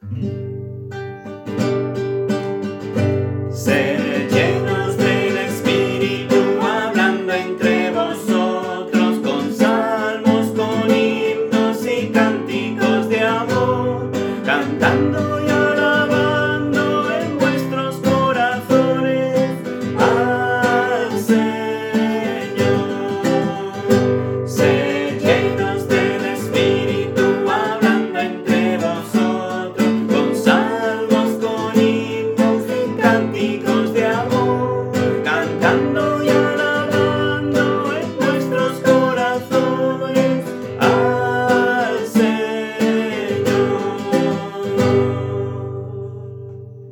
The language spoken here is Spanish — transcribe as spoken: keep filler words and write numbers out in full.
Sed llenos del Espíritu, hablando entre vosotros con salmos, con himnos y cánticos de amor, cantando y alabando en vuestros corazones al Señor. Sed llenos del Espíritu, hablando entre vosotros con salmos, con himnos y cánticos de amor, cantando